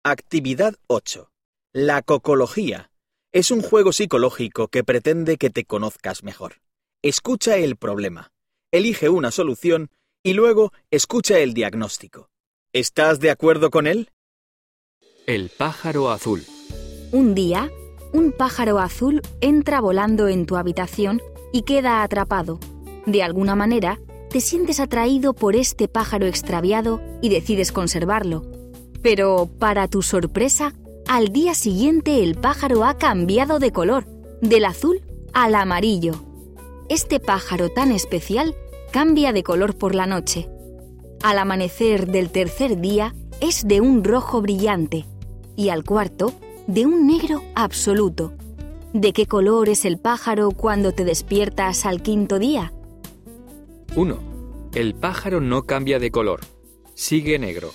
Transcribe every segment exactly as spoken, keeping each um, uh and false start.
Actividad ocho. La cocología. Es un juego psicológico que pretende que te conozcas mejor. Escucha el problema, elige una solución y luego escucha el diagnóstico. ¿Estás de acuerdo con él? El pájaro azul. Un día, un pájaro azul entra volando en tu habitación y queda atrapado. De alguna manera, te sientes atraído por este pájaro extraviado y decides conservarlo. Pero, para tu sorpresa, al día siguiente el pájaro ha cambiado de color, del azul al amarillo. Este pájaro tan especial cambia de color por la noche. Al amanecer del tercer día es de un rojo brillante y al cuarto de un negro absoluto. ¿De qué color es el pájaro cuando te despiertas al quinto día? uno. El pájaro no cambia de color. Sigue negro.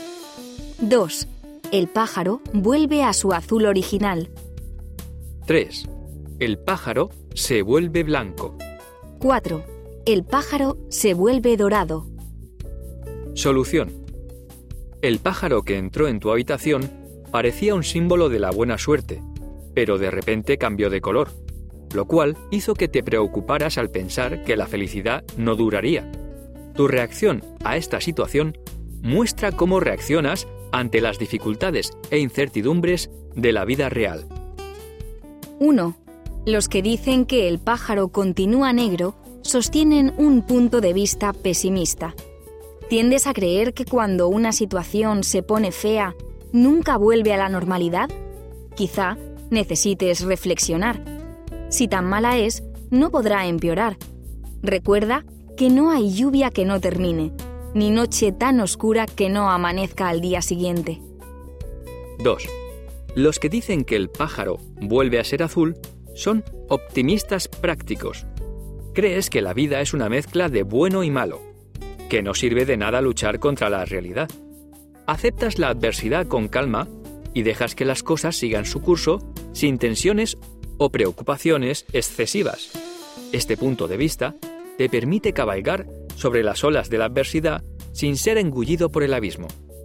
dos. El pájaro vuelve a su azul original. tres. El pájaro se vuelve blanco. cuatro. El pájaro se vuelve dorado. Solución. El pájaro que entró en tu habitación parecía un símbolo de la buena suerte, pero de repente cambió de color, lo cual hizo que te preocuparas al pensar que la felicidad no duraría. Tu reacción a esta situación muestra cómo reaccionas ante las dificultades e incertidumbres de la vida real. uno. Los que dicen que el pájaro continúa negro sostienen un punto de vista pesimista. ¿Tiendes a creer que cuando una situación se pone fea, nunca vuelve a la normalidad? Quizá necesites reflexionar. Si tan mala es, no podrá empeorar. Recuerda que no hay lluvia que no termine, ni noche tan oscura que no amanezca al día siguiente. dos. Los que dicen que el pájaro vuelve a ser azul son optimistas prácticos. Crees que la vida es una mezcla de bueno y malo, que no sirve de nada luchar contra la realidad. Aceptas la adversidad con calma y dejas que las cosas sigan su curso sin tensiones o preocupaciones excesivas. Este punto de vista te permite cabalgar sobre las olas de la adversidad sin ser engullido por el abismo.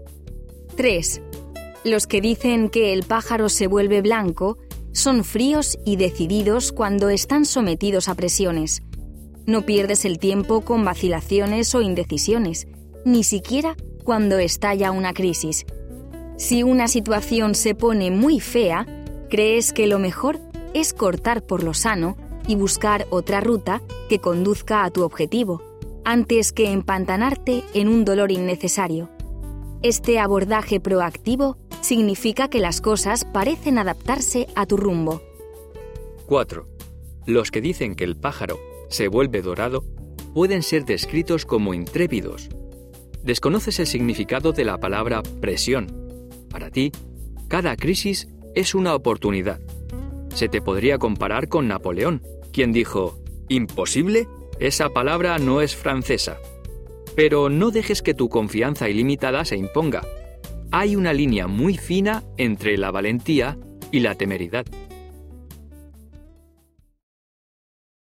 tres. Los que dicen que el pájaro se vuelve blanco son fríos y decididos cuando están sometidos a presiones. No pierdes el tiempo con vacilaciones o indecisiones, ni siquiera cuando estalla una crisis. Si una situación se pone muy fea, crees que lo mejor es cortar por lo sano y buscar otra ruta que conduzca a tu objetivo, antes que empantanarte en un dolor innecesario. Este abordaje proactivo significa que las cosas parecen adaptarse a tu rumbo. cuatro. Los que dicen que el pájaro se vuelve dorado pueden ser descritos como intrépidos. Desconoces el significado de la palabra presión. Para ti, cada crisis es una oportunidad. Se te podría comparar con Napoleón, quien dijo: «¿Imposible? Esa palabra no es francesa». Pero no dejes que tu confianza ilimitada se imponga. Hay una línea muy fina entre la valentía y la temeridad.